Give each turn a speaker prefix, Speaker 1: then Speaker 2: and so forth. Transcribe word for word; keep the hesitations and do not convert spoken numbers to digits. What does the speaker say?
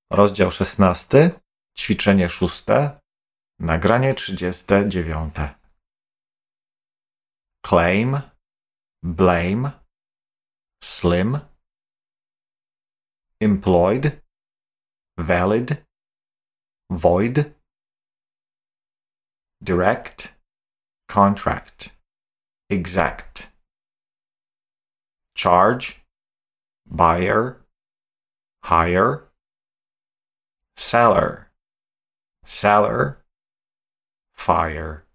Speaker 1: Rozdział szesnasty, ćwiczenie szóste, nagranie trzydzieste dziewiąte. Claim, blame, slim, employed, valid, void, direct, contract, exact, charge, buyer, hire, seller, seller, fire.